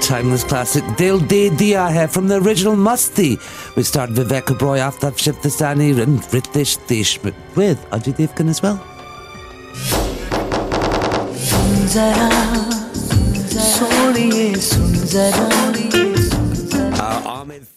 timeless classic Dil De Diya Hai from the original Musti, which starred Vivek Oberoi, Aftab Shiftastani and Ritesh Deshmukh with Ajay Devgan as well. Ahmed